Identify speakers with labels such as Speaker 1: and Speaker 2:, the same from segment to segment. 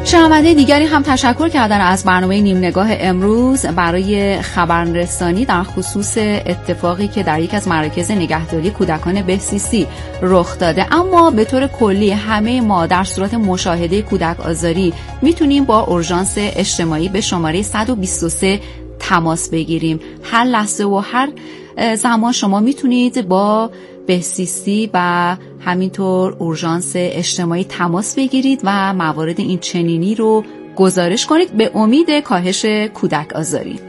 Speaker 1: شنونده دیگری هم تشکر کردن از برنامه نیم نگاه امروز برای خبررسانی در خصوص اتفاقی که در یک از مراکز نگهداری کودکان بهسیسی رخ داده. اما به طور کلی همه ما در صورت مشاهده کودک آزاری میتونیم با اورژانس اجتماعی به شماره 123 تماس بگیریم. هر لحظه و هر زمان شما میتونید با بهسیسی و همینطور اورژانس اجتماعی تماس بگیرید و موارد این چنینی رو گزارش کنید به امید کاهش کودک آزاری.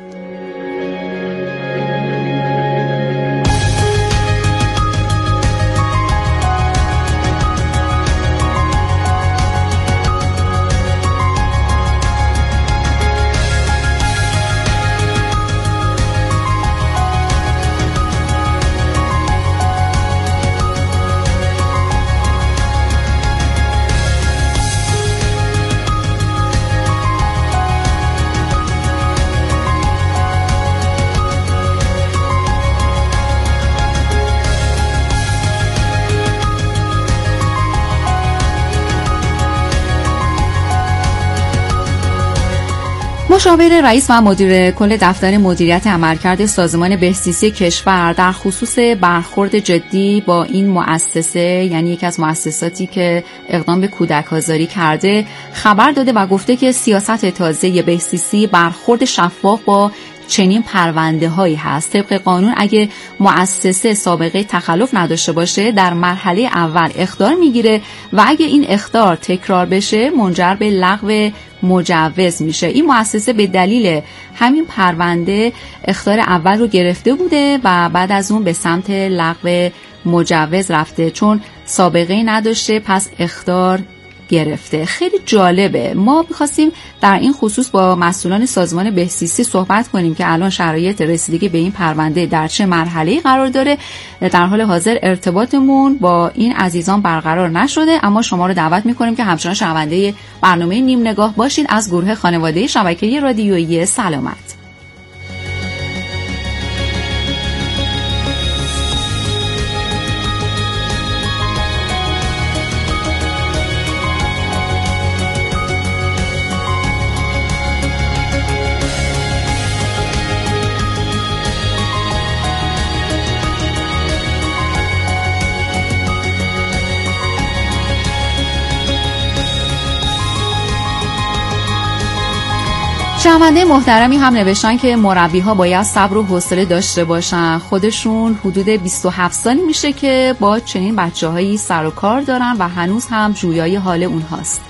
Speaker 1: مشاور رئیس و مدیر کل دفتر مدیریت عملکرد سازمان بهسیسی کشور در خصوص برخورد جدی با این مؤسسه، یعنی یک از مؤسساتی که اقدام به کودک آزاری کرده، خبر داده و گفته که سیاست تازه بهسیسی برخورد شفاف با چنین پرونده هایی هست. طبق قانون اگه مؤسسه سابقه تخلف نداشته باشه در مرحله اول اخطار میگیره و اگه این اخطار تکرار بشه منجر به لغو مجوز میشه. این مؤسسه به دلیل همین پرونده اخطار اول رو گرفته بوده و بعد از اون به سمت لغو مجوز رفته، چون سابقه نداشته پس اخطار گرفته. خیلی جالبه. ما می‌خواستیم در این خصوص با مسئولان سازمان بهسیسی صحبت کنیم که الان شرایط رسیدگی به این پرونده در چه مرحله‌ای قرار داره. در حال حاضر ارتباطمون با این عزیزان برقرار نشده، اما شما رو دعوت می‌کنیم که همچنان شنونده برنامه نیم نگاه باشید از گروه خانواده شبکه رادیویی سلامت. شنونده محترمی هم نوشتن که مربی‌ها باید صبر و حوصله داشته باشن. خودشون حدود 27 سالی میشه که با چنین بچه‌هایی سر و کار دارن و هنوز هم جویای حال اونهاست.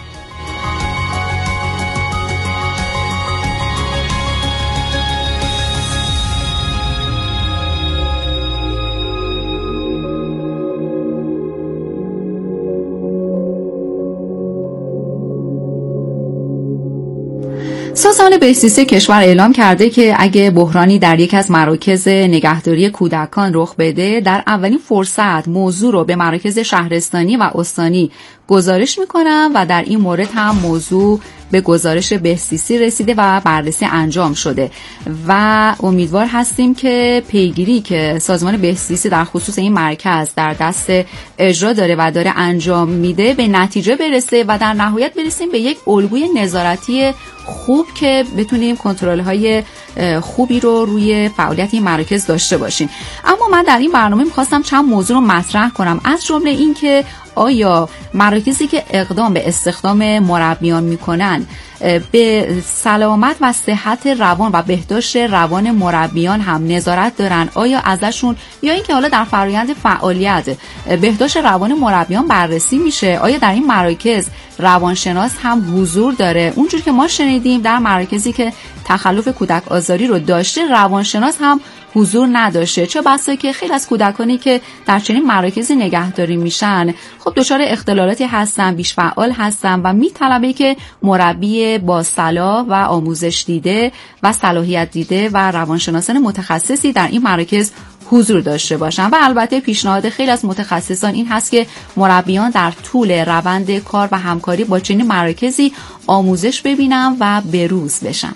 Speaker 1: سازمان بهسیسی کشور اعلام کرده که اگه بحرانی در یک از مراکز نگهداری کودکان رخ بده، در اولین فرصت موضوع رو به مراکز شهرستانی و استانی گزارش میکنم و در این مورد هم موضوع به گزارش بهسیسی رسیده و بررسی انجام شده و امیدوار هستیم که پیگیری که سازمان بهسیسی در خصوص این مرکز در دست اجرا داره و داره انجام میده به نتیجه برسه و در نهایت برسیم به یک الگوی نظارتی خوب که بتونیم کنترل‌های خوبی رو روی فعالیت این مراکز داشته باشیم. اما من در این برنامه می‌خواستم چند موضوع رو مطرح کنم، از جمله این که آیا مراکزی که اقدام به استخدام مربیان میکنن به سلامت و صحت روان و بهداشت روان مربیان هم نظارت دارن؟ آیا ازشون یا اینکه حالا در فرآیند فعالیت بهداشت روان مربیان بررسی میشه؟ آیا در این مراکز روانشناس هم حضور داره؟ اونجور که ما شنیدیم در مراکزی که تخلف کودک آزاری رو داشته روانشناس هم حضور نداشته، چه بسا که خیلی از کودکانی که در چنین مراکزی نگهداری میشن خب دچار اختلالاتی هستن، بیش فعال هستن و میطلبه که مربی با صلاح و آموزش دیده و صلاحیت دیده و روانشناسان متخصصی در این مراکز حضور داشته باشن. و البته پیشنهاد خیلی از متخصصان این هست که مربیان در طول روند کار و همکاری با چنین مراکزی آموزش ببینن و بروز بشن.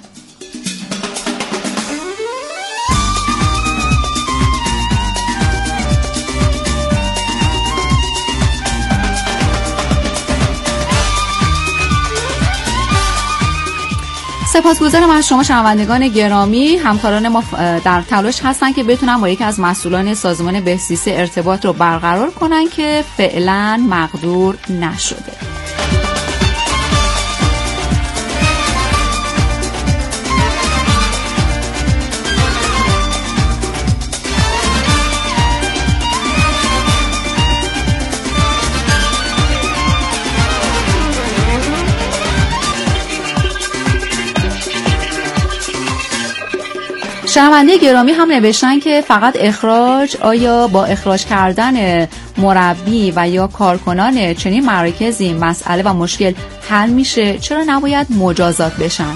Speaker 1: سپاسگزارم از شما شنوندگان گرامی. همکاران ما در تلاش هستن که بتونن با یکی از مسئولان سازمان بهزیستی ارتباط رو برقرار کنن که فعلا مقدور نشده. شنونده گرامی هم نوشتن که فقط اخراج، آیا با اخراج کردن مربی و یا کارکنان چنین مراکزی مسئله و مشکل حل میشه؟ چرا نباید مجازات بشن؟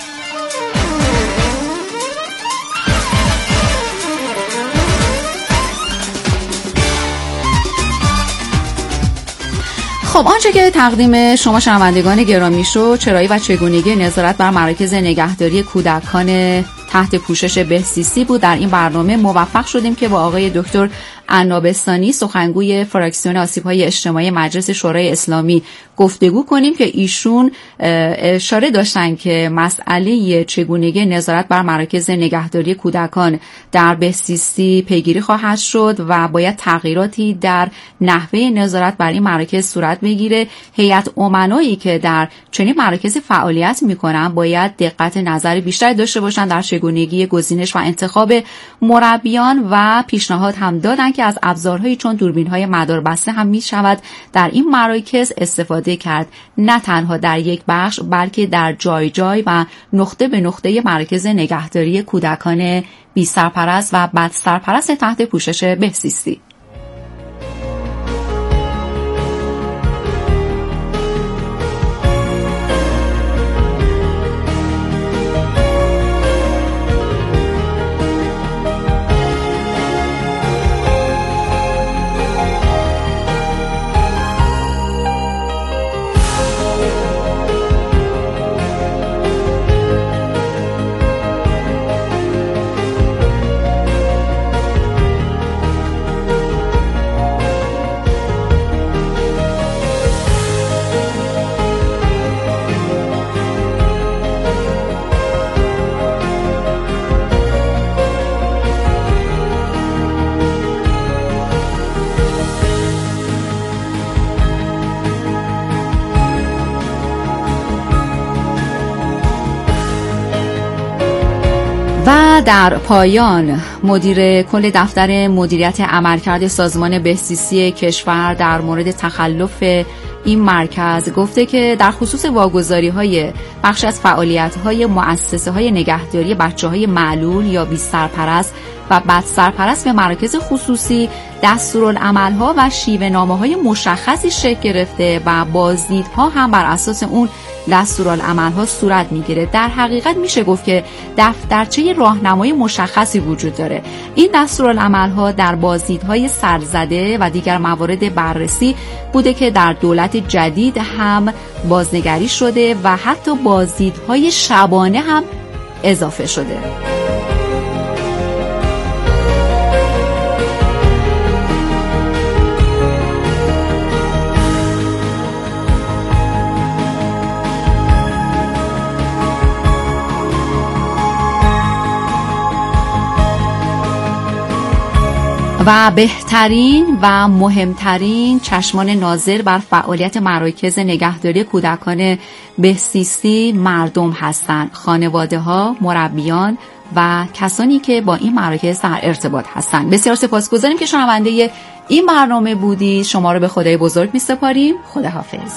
Speaker 1: خب آنچه که تقدیم شما شنوندگان گرامی شد چرایی و چگونگی نظارت بر مراکز نگهداری کودکان تحت پوشش بهزیستی بود. در این برنامه موفق شدیم که با آقای دکتر عنابستانی سخنگوی فراکسیون آسیب‌های اجتماعی مجلس شورای اسلامی گفتگو کنیم که ایشون اشاره داشتن که مسئله چگونگی نظارت بر مراکز نگهداری کودکان در بهزیستی پیگیری خواهد شد و باید تغییراتی در نحوه نظارت بر این مراکز صورت بگیره. هیئت امنایی که در چنین مراکز فعالیت میکنن باید دقت نظر بیشتری داشته باشن در چگونگی گزینش و انتخاب مربیان و پیشنهاد هم دادن که از ابزارهایی چون دوربین‌های مداربسته هم می‌شود در این مراکز استفاده کرد، نه تنها در یک بخش بلکه در جای جای و نقطه به نقطه مراکز نگهداری کودکان بی سرپرست و بد سرپرست تحت پوشش بهزیستی. و در پایان مدیر کل دفتر مدیریت عملکرد سازمان بهزیستی کشور در مورد تخلف این مرکز گفته که در خصوص واگذاری‌های بخش از فعالیت‌های مؤسسه‌های نگهداری بچه‌های معلول یا بی سرپرست و بد سرپرست به مراکز خصوصی دستورالعمل‌ها و شیوه‌نامه‌های مشخصی شکل گرفته و بازدیدها هم بر اساس اون دستورالعمل‌ها صورت می‌گیره. در حقیقت میشه گفت که دفترچه راهنمای مشخصی وجود داره. این دستورالعمل‌ها در بازدیدهای سرزده و دیگر موارد بررسی بوده که در دولت جدید هم بازنگری شده و حتی بازدیدهای شبانه هم اضافه شده. و بهترین و مهمترین چشمان ناظر بر فعالیت مراکز نگهداری کودکان بهزیستی مردم هستند، خانواده‌ها، مربیان و کسانی که با این مراکز در ارتباط هستند. بسیار سپاسگزاریم که شنونده این برنامه بودید. شما رو به خدای بزرگ می‌سپاریم. خداحافظ.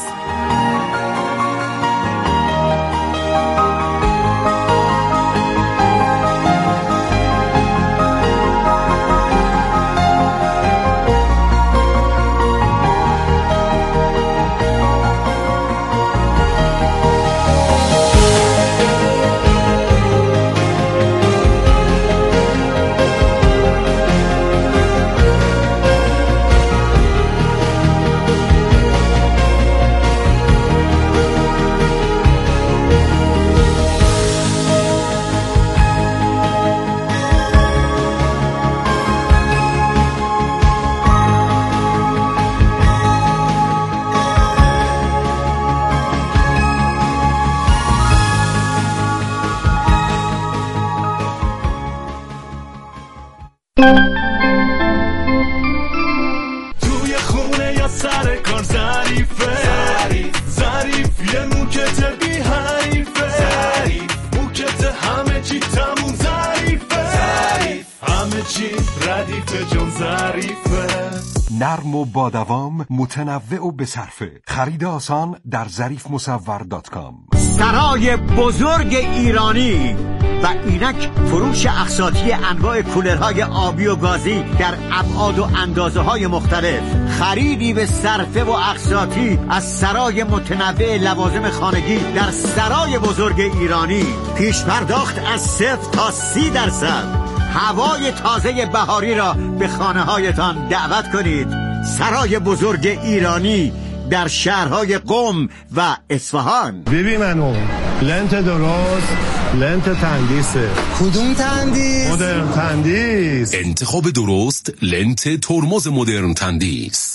Speaker 2: توی خونه یا سر کار ظریفه، ظریف یه موکت بی حریفه، موکت همه چی تموم ظریفه، همه چی ردیفه جون ظریفه.
Speaker 3: نرم و با دوام، متنوع و بصرفه. خرید آسان در ظریفمصور.com.
Speaker 4: سرای بزرگ ایرانی و اینک فروش اقساطی انواع کولرهای آبی و گازی در ابعاد و اندازه‌های مختلف. خریدی به صرفه و اقساطی از سرای متنوع لوازم خانگی در سرای بزرگ ایرانی. پیش پرداخت از 0 تا 30%. هوای تازه بهاری را به خانه‌هایتان دعوت کنید. سرای بزرگ ایرانی در شهرهای قم و اصفهان.
Speaker 5: ببین منو لنت درست، لنت تندیسه.
Speaker 6: کدوم تندیس؟
Speaker 5: مدرن تندیس.
Speaker 7: انتخاب درست لنت ترمز مدرن تندیس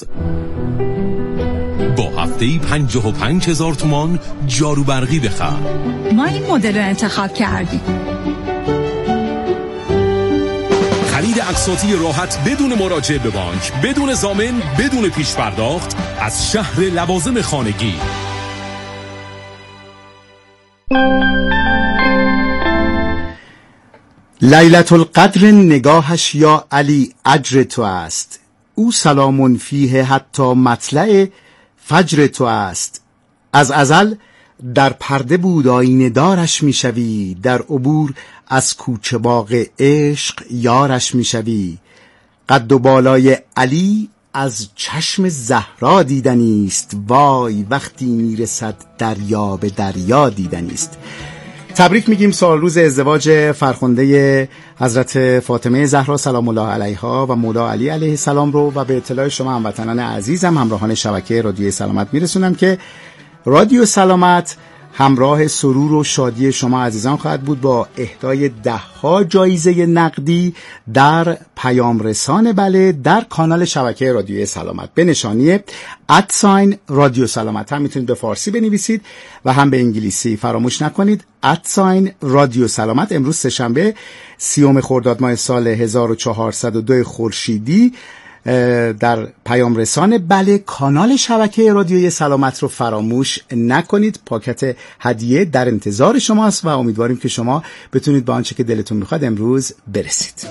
Speaker 7: با هفته‌ای 55,000 تومان جارو برقی بخر.
Speaker 8: ما این مدل رو انتخاب کردیم.
Speaker 7: خرید اقساطی راحت بدون مراجعه به بانک، بدون ضامن، بدون پیش پرداخت از شهر لوازم خانگی.
Speaker 6: لیلة القدر نگاهش یا علی اجر تو است، او سلام فیه حتی مطلع فجر تو است. از ازل در پرده بود آینه دارش میشوی، در عبور از کوچه باغ عشق یارش میشوی. قد و بالای علی از چشم زهرا دیدنیست، وای وقتی میرسد دریا به دریا دیدنیست. تبریک میگیم سال روز ازدواج فرخنده حضرت فاطمه زهرا سلام الله علیها و مولا علی علیه السلام رو و به اطلاع شما هموطنان عزیزم همراهان شبکه رادیو سلامت میرسونم که رادیو سلامت همراه سرور و شادی شما عزیزان خواهد بود با اهدای 10 جایزه نقدی در پیام رسان بله در کانال شبکه رادیو سلامت به نشانی @رادیو سلامت. هم میتونید به فارسی بنویسید و هم به انگلیسی. فراموش نکنید رادیو سلامت. امروز سه‌شنبه 30 خرداد ماه سال 1402 خورشیدی در پیام رسان بله کانال شبکه رادیوی سلامت رو فراموش نکنید. پاکت هدیه در انتظار شماست و امیدواریم که شما بتونید به آنچه که دلتون میخواد امروز برسید.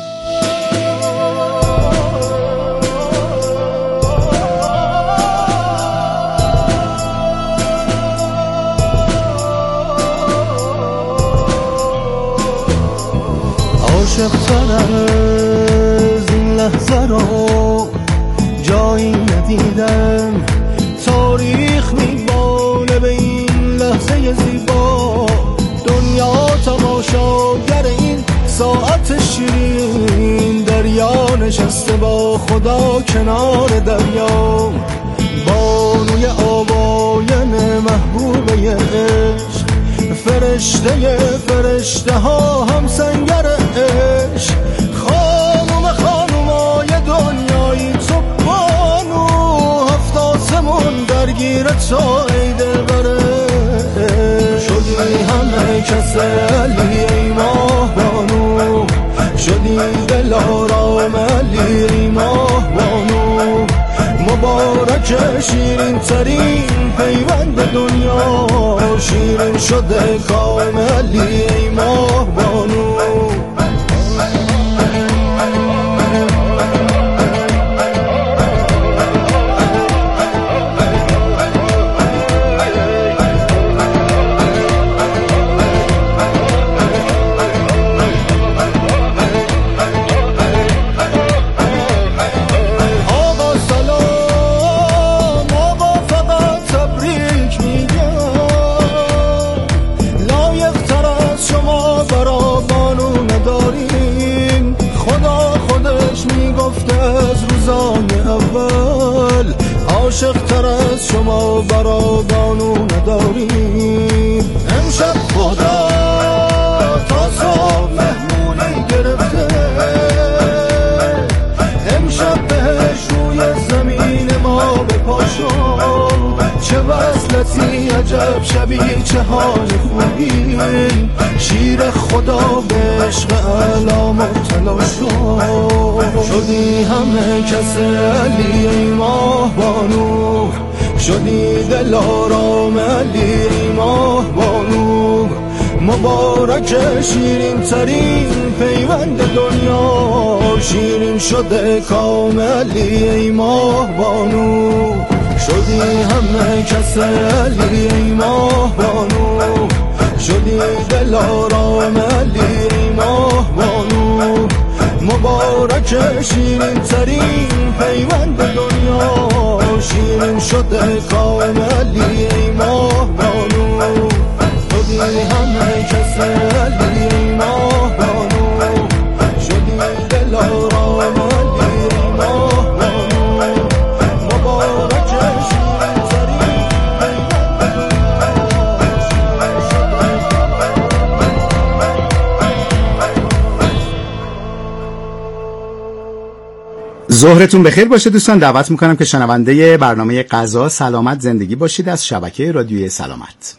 Speaker 2: عاشق‌تر از این لحظه رو جایی ندیدم، تاریخ میبانه به این لحظه زیبا، دنیا تماشاگر این ساعت شیرین، دریا نشسته با خدا کنار دریا، بانوی آواین محبوبه عشق، فرشته فرشته ها هم سنگر عشق، خانوم خانومای دنیایی تو بانو، هفت آسمون درگیر تو ای دلبر عشق، شدی همه کس علی ای ماه بانو، شدی دل آرام علی ای ماه بانو، مبارک شیرین ترین پیوند دنیا، شیرین شده کام علی ای ماه بانو. عاشق تر از شما برا بانو نداریم، امشب خدا تا صبح مهمونی گرفته، امشب بهش روی زمین ما بپاشو، چه وصلتی عجب شبیه چه حال خوبی، شیر خدا به عشق اعلی مبتلا شدی همه کس علی ای ماه بانو، شدی دل آرام علی ای ماه بانو، مبارک شیرین ترین پیوند دنیا، شیرین شده کاملی ای ماه بانو، شدی همه کس علی ای ماه بانو، شدی دل آرام علی ای ماه بانو، مبارک شیرین ترین پیوند دنیا، شیرین شده کاملی ای ماه بانو، شدی همه کس علی ای ماه بانو، شدی دل آرام علی ای ماه بانو، مبارک شیرین ترین
Speaker 6: ظهرتون بخیر باشه دوستان. دعوت میکنم که شنونده برنامه غذا سلامت زندگی باشید از شبکه رادیوی سلامت.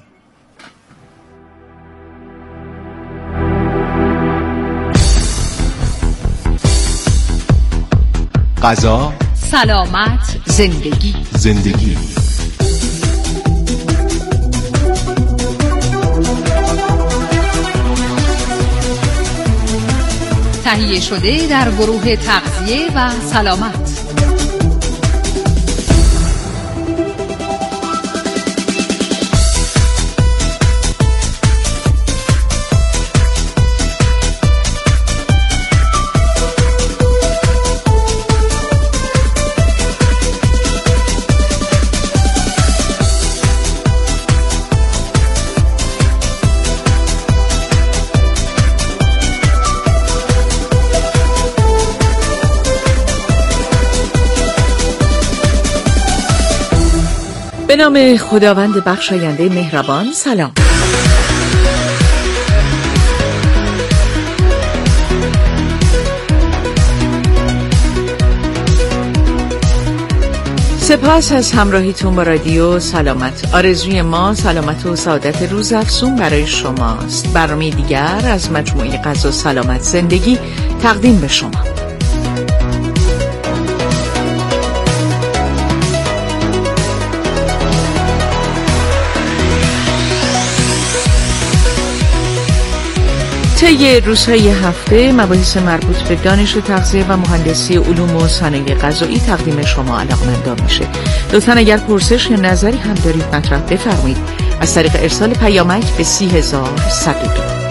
Speaker 3: غذا
Speaker 8: سلامت
Speaker 3: زندگی
Speaker 8: تهیه شده در گروه تغذیه و سلامت.
Speaker 9: به نام خداوند بخشاینده مهربان. سلام. سپاس از همراهیتون با رادیو سلامت. آرزوی ما سلامت و سعادت روز افزون برای شماست. برنامه دیگر از مجموعه غذا سلامت زندگی تقدیم به شما. طی روزهای هفته مباحث مربوط به دانش و تغذیه و مهندسی علوم و صنایع غذایی تقدیم شما علاقمندان میشه. لطفاً اگر پرسش یا نظری هم دارید مطرح بفرمایید از طریق ارسال پیامک به 30102.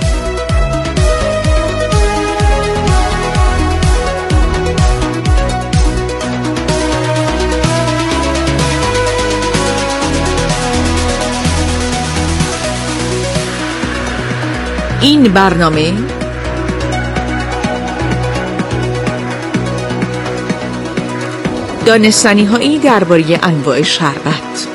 Speaker 9: این برنامه دانستنی‌هایی درباره انواع شربت.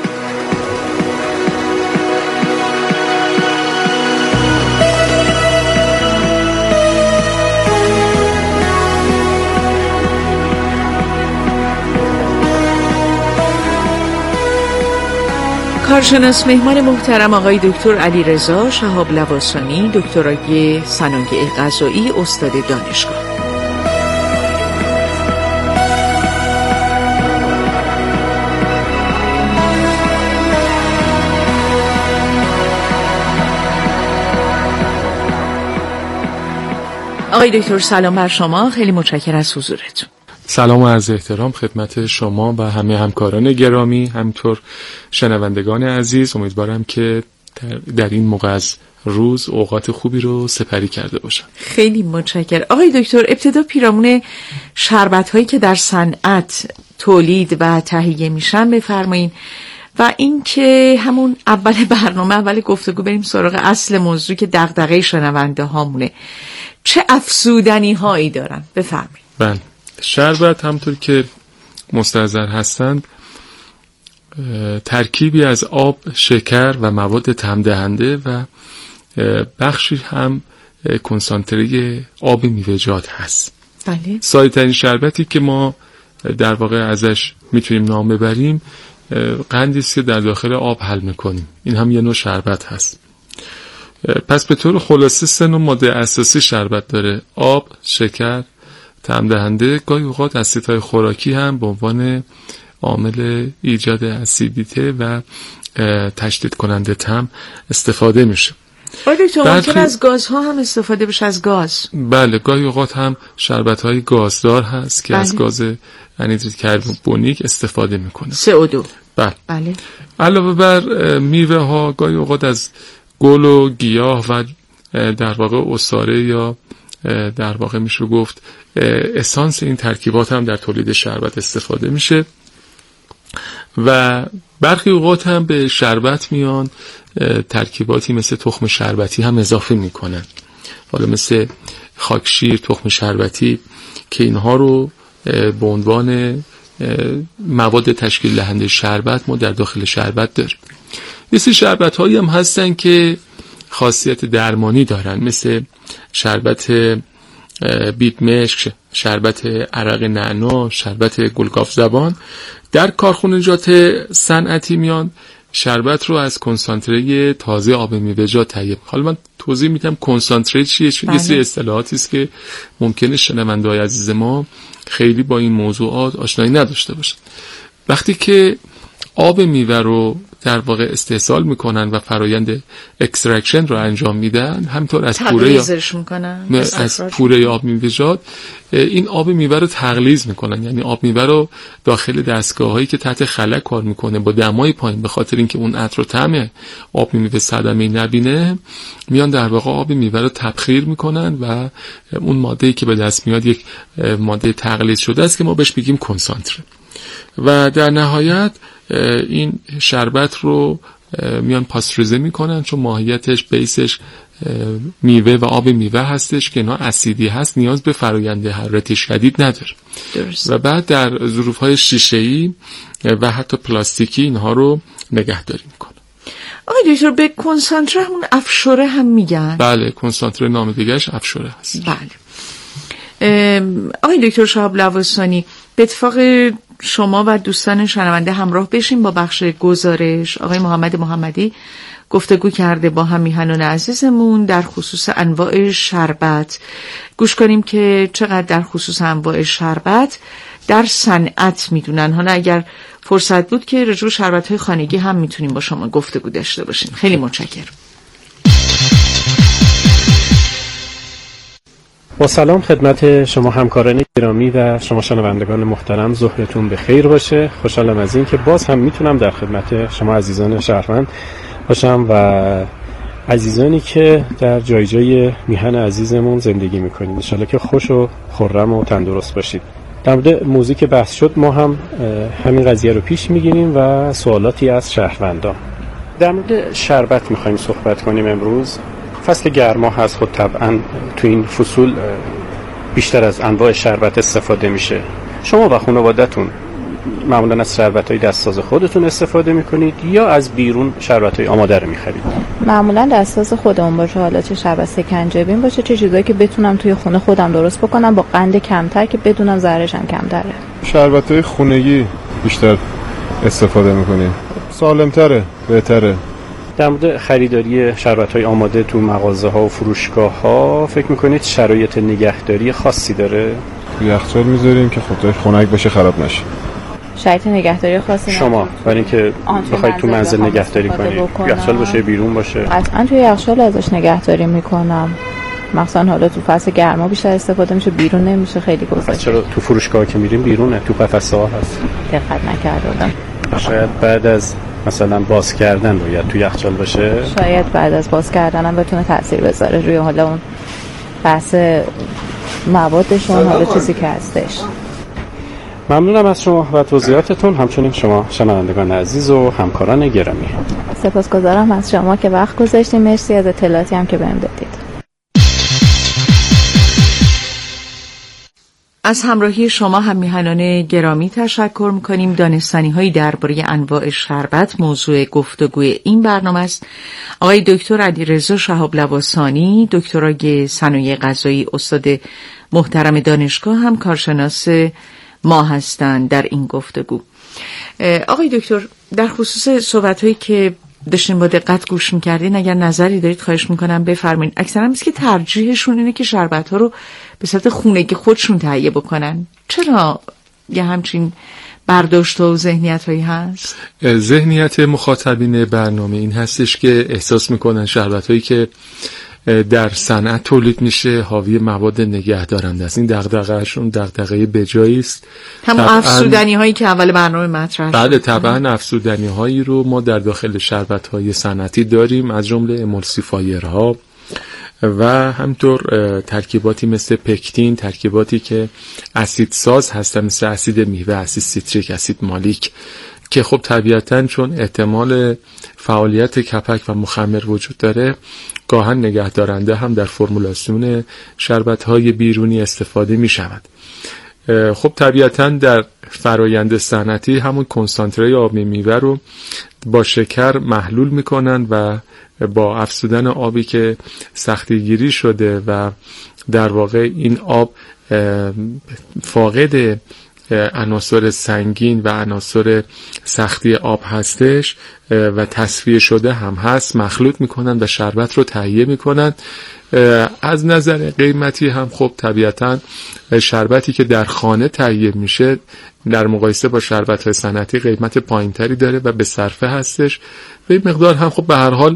Speaker 9: کارشناس مهمان محترم آقای دکتر علیرضا شهاب لواسانی، دکترای صنایع غذایی، استاد دانشگاه. آقای دکتر سلام بر شما، خیلی متشکرم از حضورتون.
Speaker 10: سلام و عرض احترام خدمت شما و همه همکاران گرامی، همینطور شنوندگان عزیز. امیدوارم که در این موقع از روز اوقات خوبی رو سپری کرده باشم.
Speaker 9: خیلی متشکرم. آقای دکتر ابتدا پیرامون شربت هایی که در صنعت تولید و تهیه میشن بفرمایید و این که همون اول برنامه، اول گفتگو بریم سراغ اصل موضوع که دغدغه شنونده هامونه. چه افزودنی هایی دارن؟ بفرمایید.
Speaker 10: بله، شربت همونطور که مستحضر هستند ترکیبی از آب، شکر و مواد طعم دهنده و بخشی هم کنسانتره آب میوه‌جات هست.
Speaker 9: بله.
Speaker 10: ساده‌ترین شربتی که ما در واقع ازش میتونیم نام ببریم قندی است که در داخل آب حل میکنیم. این هم یه نوع شربت هست. پس به طور خلاصه 3 نوع ماده اساسی شربت داره: آب، شکر، طعم دهنده. گاهی اوقات اسیدهای خوراکی هم به عنوان عامل ایجاد اسیدیته و تشدید کننده طعم استفاده میشه.
Speaker 9: ممکن از گازها هم استفاده بشه، از گاز.
Speaker 10: بله، گاهی اوقات هم شربت‌های گازدار هست که از گاز انهیدرید کربونیک استفاده میکنه،
Speaker 9: CO2.
Speaker 10: بله. علاوه بر میوه ها، گاهی اوقات از گل و گیاه و در واقع عصاره یا در واقع میشه گفت اسانس این ترکیبات هم در تولید شربت استفاده میشه. و برخی اوقات هم به شربت میان ترکیباتی مثل تخم شربتی هم اضافه میکنن، حالا مثل خاکشیر، تخم شربتی، که اینها رو به عنوان مواد تشکیل دهنده شربت ما در داخل شربت داریم. یه سری شربت هایی هم هستن که خاصیت درمانی دارن، مثل شربت بیت مشک، شربت عرق نعنا، شربت گلگاف زبان. در کارخانجات صنعتی میان شربت رو از کنسانتره تازه آب میوه‌جات تهیه. حالا من توضیح میدم کنسانتره چیه، چون یه سری اصطلاحاتی است که ممکنه شنونده‌های عزیز ما خیلی با این موضوعات آشنایی نداشته باشن. وقتی که آب میوه رو در واقع استحصال میکنن و فرایند اکسترکشن رو انجام میدن، همینطور از پوره آب میوه‌جات این آب میوه رو تغلیظ میکنن، یعنی آب میوه رو داخل دستگاه‌هایی که تحت خلا کار میکنه با دمای پایین، به خاطر اینکه اون عطر و طعم آب میوه صدمه نبینه، میان در واقع آب میوه رو تبخیر میکنن و اون ماده‌ای که به دست میاد یک ماده تغلیظ شده است که ما بهش میگیم کنسانتره. و در نهایت این شربت رو میان پاستوریزه میکنن، چون ماهیتش بیسش میوه و آب میوه هستش که اینا اسیدی هست، نیاز به فرآیند حرارتی شدید نداره.
Speaker 9: درست.
Speaker 10: و بعد در ظروف‌های شیشه‌ای و حتی پلاستیکی اینها رو نگهداری میکنن.
Speaker 9: آقای دکتر به کنسانتره همون افشوره هم میگن؟
Speaker 10: بله، کنسانتره نام دیگه‌اش افشوره هست.
Speaker 9: بله. آقای دکتر شهاب لواسانی، به اتفاق شما و دوستان شنونده همراه بشیم با بخش گزارش. آقای محمد محمدی گفتگو کرده با هم میهنان عزیزمون در خصوص انواع شربت. گوش کنیم که چقدر در خصوص انواع شربت در صنعت میدونن. حالا اگر فرصت بود که رجوع شربت‌های خانگی هم میتونیم با شما گفتگو داشته باشیم. خیلی متشکرم.
Speaker 11: با سلام خدمت شما همکاران گرامی و شما شنوندگان محترم، ظهرتون بخیر باشه. خوشحالم از این که باز هم میتونم در خدمت شما عزیزان شهروند باشم و عزیزانی که در جای جای میهن عزیزمون زندگی میکنید. ان شاءالله که خوش و خرم و تندرست باشید. در مورد موضوعی که بحث شد ما هم همین قضیه رو پیش میگیریم و سوالاتی از شهروندان. در مورد شربت میخوایم صحبت کنیم امروز. فصل گرما هست، خود طبعا تو این فصول بیشتر از انواع شربت استفاده میشه. شما و خانواده‌تون معمولا از شربت‌های دستساز خودتون استفاده میکنید یا از بیرون شربت‌های آماده رو میخرید؟
Speaker 12: معمولا دستساز خودمون باشه، حالا چه شربت سکنجبین باشه، چه چیزایی که بتونم توی خونه خودم درست بکنم با قند کمتر که بدونم ضررش هم کمتره.
Speaker 13: شربت‌های خونگی بیشتر استفاده میکنیم، سالم‌تره، بهتره.
Speaker 11: در مورد خریداری شربت‌های آماده تو مغازه‌ها و فروشگاه‌ها فکر می‌کنید شرایط نگهداری خاصی داره؟
Speaker 13: یخچال می‌ذاریم که خودش خنک بشه، خراب نشه.
Speaker 12: شرایط نگهداری خاصی
Speaker 11: شما برای اینکه بخواید تو منزل نگهداری کنید، یخچال باشه بیرون باشه؟
Speaker 12: قطعاً توی یخچال ازش نگهداری می‌کنم. مثلا حالا تو فصل گرما بیشتر استفاده میشه، بیرون نمیشه خیلی گذاشت.
Speaker 11: چرا تو فروشگاه که میریم بیرونه، تو قفسه‌ها هست؟
Speaker 12: دقت نکردم.
Speaker 11: شاید بعد از مثلا باز کردن باید تو یخچال باشه.
Speaker 12: شاید بعد از باز کردن هم بتونه تاثیر بذاره روی حالا اون بحث موادشون، حالا چیزی که هستش.
Speaker 11: ممنونم از شما و توضیحاتتون، همچنین شما شنوندگان عزیز و همکاران گرامی.
Speaker 12: سپاسگزارم از شما که وقت گذاشتید. مرسی از اطلاعاتی هم که بهم دادید.
Speaker 9: از همراهی شما هم میهنان گرامی تشکر میکنیم. دانستنی‌هایی درباره انواع شربت موضوع گفتگوی این برنامه است. آقای دکتر علیرضا شهاب لواسانی، دکترای صنایع غذایی، استاد محترم دانشگاه، هم کارشناس ما هستند در این گفتگو. آقای دکتر، در خصوص صحبت‌هایی که داشتین با دقت گوش می‌کردین، اگر نظری دارید خواهش می‌کنم بفرمایید. اکثرا میگه که ترجیحشون اینه که شربت‌ها رو به صورت خونگی خودشون تهیه بکنن. چرا یه همچین برداشت و ذهنیت‌هایی هست؟
Speaker 10: ذهنیت مخاطبین برنامه این هستش که احساس می‌کنن شربت‌هایی که در صنعت تولید میشه حاوی مواد نگهدارنده است. این دغدغه‌شون دغدغه بجایی است.
Speaker 9: همون افزودنی هایی که اول برنامه مطرح شد.
Speaker 10: بله، طبعا افزودنی هایی رو ما در داخل شربت های صنعتی داریم، از جمله امولسیفایرها و همطور ترکیباتی مثل پکتین، ترکیباتی که اسیدساز هستن مثل اسید میوه، اسید سیتریک، اسید مالیک، که خب طبیعتاً چون احتمال فعالیت کپک و مخمر وجود داره، گاهن نگهدارنده هم در فرمولاسیون شربت‌های بیرونی استفاده می شود. خب طبیعتاً در فرایند صنعتی همون کنسانتره آب میوه رو با شکر محلول میکنن و با افزودن آبی که سختی گیری شده و در واقع این آب فاقد عناصر سنگین و عناصر سختی آب هستش و تصفیه شده هم هست، مخلوط میکنن و شربت رو تهیه میکنن. از نظر قیمتی هم خب طبیعتاً شربتی که در خانه تهیه میشه در مقایسه با شربت‌های صنعتی قیمت پایینتری داره و به صرفه هستش. و این مقدار هم خب به هر حال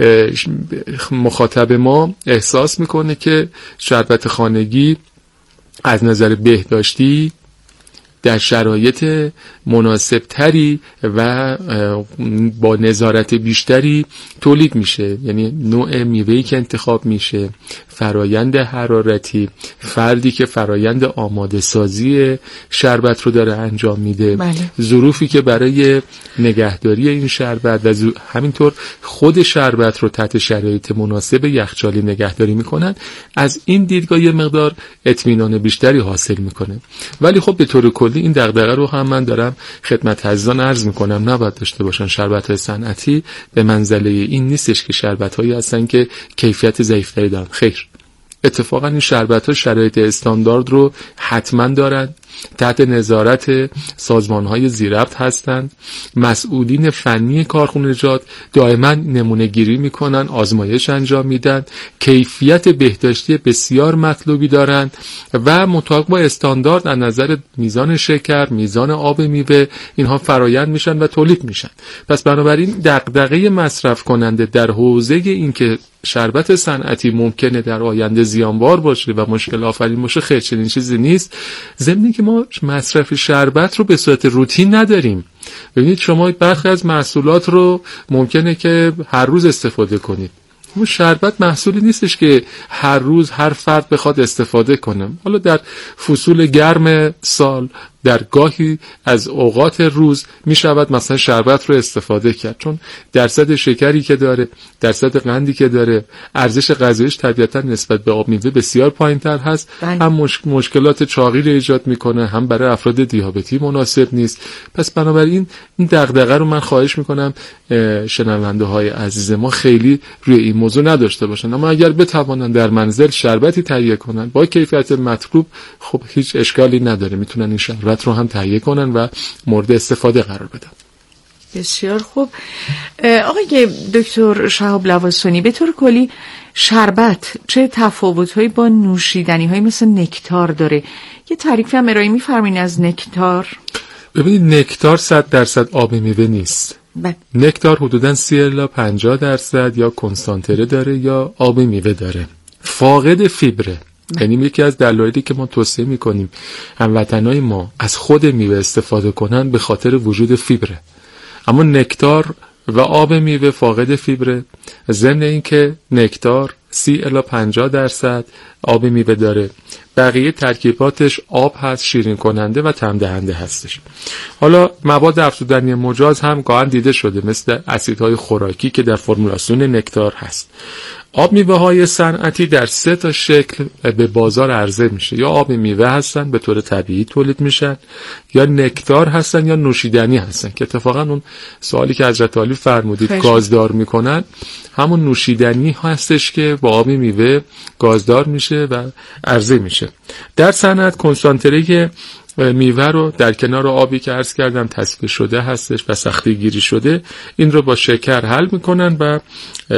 Speaker 10: مخاطب ما احساس میکنه که شربت خانگی از نظر بهداشتی در شرایط مناسب تری و با نظارت بیشتری تولید میشه. یعنی نوع میوه‌ای که انتخاب میشه، فرایند حرارتی، فردی که فرایند آماده سازی شربت رو داره انجام میده، ظروفی که برای نگهداری این شربت و همینطور خود شربت رو تحت شرایط مناسب یخچالی نگهداری میکنن، از این دیدگاه یه مقدار اطمینان بیشتری حاصل میکنه. ولی خب به طور کلی این دغدغه رو هم من دارم خدمت عزیزان عرض میکنم نباید داشته باشن. شربت‌های صنعتی به منزله این نیستش که شربت‌هایی هستن که کیفیت ضعیف‌تری دارن. خیر، اتفاقا این شربت‌ها شرایط استاندارد رو حتما دارن، تحت نظارت سازمان‌های ذی‌ربط هستند، مسئولین فنی کارخانجات دائما نمونه گیری میکنن، آزمایش انجام میدن، کیفیت بهداشتی بسیار مطلوبی دارند و مطابق با استاندارد از نظر میزان شکر، میزان آب میوه اینها فرایند میشن و تولید میشن. پس بنابراین دغدغه مصرف کننده در حوزه این که شربت صنعتی ممکنه در آینده زیانبار باشه و مشکل آفرین باشه، خیر چنین چیزی نیست. ضمن که ما مصرف شربت رو به صورت روتین نداریم. ببینید شما برخی از محصولات رو ممکنه که هر روز استفاده کنید. اما شربت محصولی نیستش که هر روز هر فرد بخواد استفاده کنه. حالا در فصول گرم سال در گاهی از اوقات روز می شود مثلا شربت رو استفاده کرد، چون درصد شکری که داره، درصد قندی که داره، ارزش غذاییش طبیعتا نسبت به آب میوه بسیار پایین‌تر هست. هم مشکلات چاقی رو ایجاد میکنه، هم برای افراد دیابتی مناسب نیست. پس بنابراین این دغدغه رو من خواهش میکنم شنونده های عزیز ما خیلی روی این موضوع نداشته باشن. اما اگر بتوانن در منزل شربتی تهیه کنن با کیفیت مطلوب، خب هیچ اشکالی نداره، میتونن این شربت رو هم تهیه کنن و مورد استفاده قرار بدن.
Speaker 9: بسیار خوب. آقای دکتر شهاب لواسانی، به طور کلی شربت چه تفاوت‌هایی با نوشیدنی‌های مثل نکتار داره؟ یه تعریفی هم ارائه می‌فرمایید از نکتار؟
Speaker 10: ببینید نکتار 100% آب میوه نیست. نکتار حدوداً 30 الی 50% یا کنسانتره داره یا آب میوه داره. فاقد فیبره. یعنی یکی از دلایلی که ما توصیه میکنیم هموطنای ما از خود میوه استفاده کنن به خاطر وجود فیبره. اما نکتار و آب میوه فاقد فیبره، ضمن این که نکتار 30 الی 50% آب میوه داره، بقیه ترکیباتش آب هست، شیرین کننده و طعم دهنده هستش. حالا مواد افزودنی مجاز هم گاهن دیده شده مثل اسیدهای خوراکی که در فرمولاسیون نکتار هست. آب میوه های صنعتی در 3 تا شکل به بازار عرضه میشه. یا آب میوه هستن به طور طبیعی تولید میشن، یا نکتار هستن، یا نوشیدنی هستن که اتفاقا اون سوالی که حضرت عالی فرمودید گازدار میکنن همون نوشیدنی هستش که با آب میوه گازدار میشه و عرضه میشه. در صنعت کنسانتره میوه رو در کنار آبی که عرض کردم تصفیه شده هستش و سختی گیری شده، این رو با شکر حل میکنن و